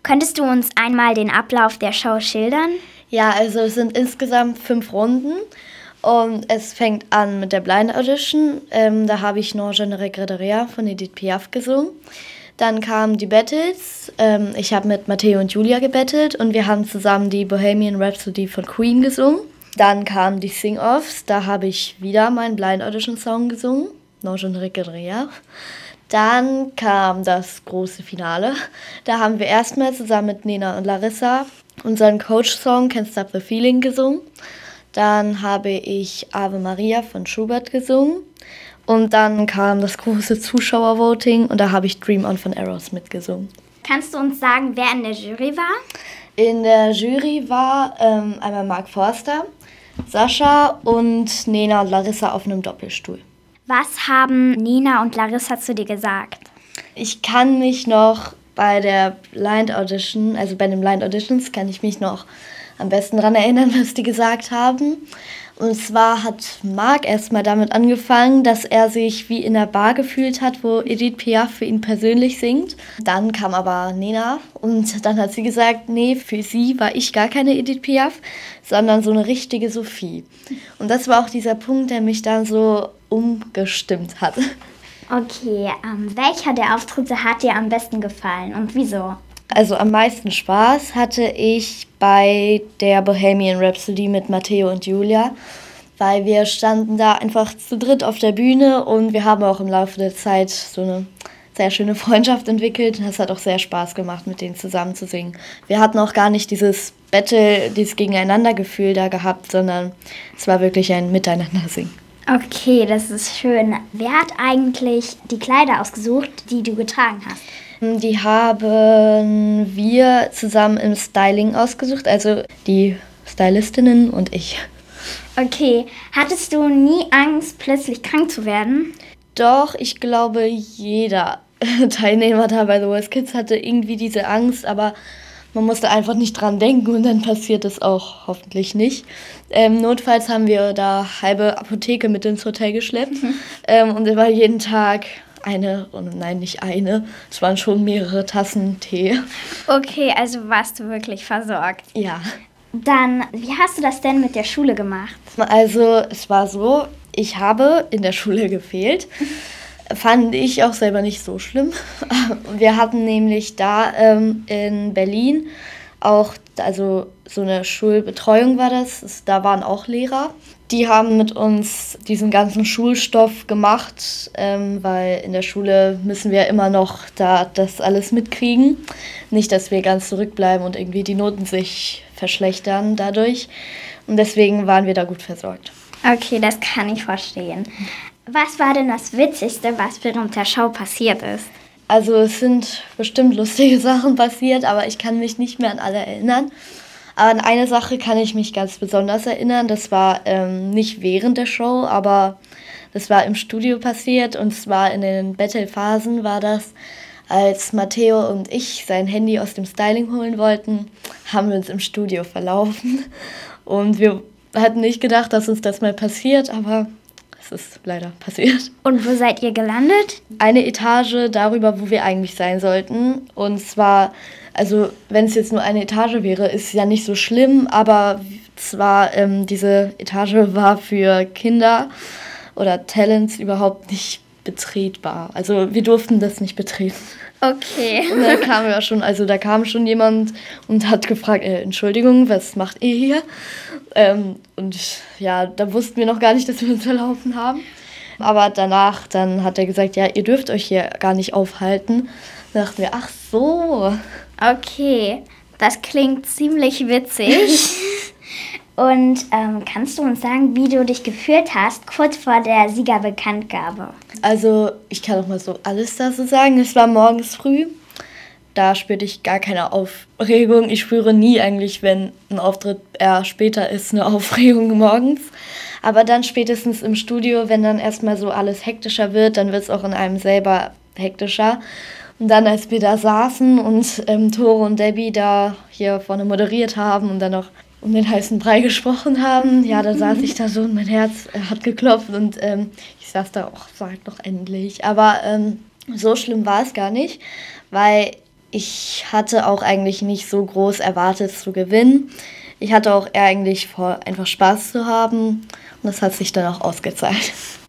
Könntest du uns einmal den Ablauf der Show schildern? Ja, also es sind insgesamt 5 Runden und es fängt an mit der Blind Audition. Da habe ich Non Je ne regrette rien von Edith Piaf gesungen. Dann kamen die Battles. Ich habe mit Matteo und Julia gebettelt und wir haben zusammen die Bohemian Rhapsody von Queen gesungen. Dann kamen die Sing-Offs. Da habe ich wieder meinen Blind Audition Song gesungen, Non Je ne regrette rien. Dann kam das große Finale. Da haben wir erstmal zusammen mit Nena und Larissa unseren Coach-Song Can't Stop the Feeling gesungen. Dann habe ich Ave Maria von Schubert gesungen. Und dann kam das große Zuschauervoting und da habe ich Dream On von Aerosmith gesungen. Kannst du uns sagen, wer in der Jury war? In der Jury war einmal Mark Forster, Sascha und Nena und Larissa auf einem Doppelstuhl. Was haben Nena und Larissa zu dir gesagt? Ich kann mich noch bei der Blind Audition, also bei den Blind Auditions, kann ich mich noch am besten daran erinnern, was die gesagt haben. Und zwar hat Marc erstmal damit angefangen, dass er sich wie in der Bar gefühlt hat, wo Edith Piaf für ihn persönlich singt. Dann kam aber Nena und dann hat sie gesagt, nee, für sie war ich gar keine Edith Piaf, sondern so eine richtige Sophie. Und das war auch dieser Punkt, der mich dann so umgestimmt hat. Okay, welcher der Auftritte hat dir am besten gefallen und wieso? Also am meisten Spaß hatte ich bei der Bohemian Rhapsody mit Matteo und Julia, weil wir standen da einfach zu dritt auf der Bühne und wir haben auch im Laufe der Zeit so eine sehr schöne Freundschaft entwickelt. Es hat auch sehr Spaß gemacht, mit denen zusammen zu singen. Wir hatten auch gar nicht dieses Battle, dieses Gegeneinander-Gefühl da gehabt, sondern es war wirklich ein Miteinander-Singen. Okay, das ist schön. Wer hat eigentlich die Kleider ausgesucht, die du getragen hast? Die haben wir zusammen im Styling ausgesucht, also die Stylistinnen und ich. Okay, hattest du nie Angst, plötzlich krank zu werden? Doch, ich glaube, jeder Teilnehmer da bei The Voice Kids hatte irgendwie diese Angst, aber man musste einfach nicht dran denken und dann passiert es auch hoffentlich nicht. Notfalls haben wir da halbe Apotheke mit ins Hotel geschleppt und immer jeden Tag es waren schon mehrere Tassen Tee. Okay, also warst du wirklich versorgt. Ja. Dann, wie hast du das denn mit der Schule gemacht? Also es war so, ich habe in der Schule gefehlt. Fand ich auch selber nicht so schlimm. Wir hatten nämlich da in Berlin auch, also so eine Schulbetreuung war das, da waren auch Lehrer. Die haben mit uns diesen ganzen Schulstoff gemacht, weil in der Schule müssen wir immer noch da das alles mitkriegen. Nicht, dass wir ganz zurückbleiben und irgendwie die Noten sich verschlechtern dadurch. Und deswegen waren wir da gut versorgt. Okay, das kann ich verstehen. Was war denn das Witzigste, was während der Show passiert ist? Also es sind bestimmt lustige Sachen passiert, aber ich kann mich nicht mehr an alle erinnern. Aber an eine Sache kann ich mich ganz besonders erinnern. Das war nicht während der Show, aber das war im Studio passiert. Und zwar in den Battle-Phasen war das, als Matteo und ich sein Handy aus dem Styling holen wollten, haben wir uns im Studio verlaufen. Und wir hatten nicht gedacht, dass uns das mal passiert, aber es ist leider passiert. Und wo seid ihr gelandet? Eine Etage darüber, wo wir eigentlich sein sollten. Und zwar, also wenn es jetzt nur eine Etage wäre, ist es ja nicht so schlimm, aber zwar diese Etage war für Kinder oder Talents überhaupt nicht betretbar. Also wir durften das nicht betreten. Okay. Und da kam schon jemand und hat gefragt, Entschuldigung, was macht ihr hier? Und ja, da wussten wir noch gar nicht, dass wir uns verlaufen haben. Aber danach, dann hat er gesagt, ja, ihr dürft euch hier gar nicht aufhalten. Da dachten wir, ach so. Okay, das klingt ziemlich witzig. Und kannst du uns sagen, wie du dich gefühlt hast, kurz vor der Siegerbekanntgabe? Also, ich kann auch mal so alles dazu sagen. Es war morgens früh. Da spürte ich gar keine Aufregung. Ich spüre nie eigentlich, wenn ein Auftritt eher später ist, eine Aufregung morgens. Aber dann spätestens im Studio, wenn dann erstmal so alles hektischer wird, dann wird es auch in einem selber hektischer. Und dann, als wir da saßen und Tore und Debbie da hier vorne moderiert haben und dann noch um den heißen Brei gesprochen haben, ja, da saß ich da so und mein Herz hat geklopft und ich saß da, sag doch endlich. Aber so schlimm war es gar nicht, weil Ich hatte auch eigentlich nicht so groß erwartet zu gewinnen. Ich hatte auch eher eigentlich vor, einfach Spaß zu haben und das hat sich dann auch ausgezahlt.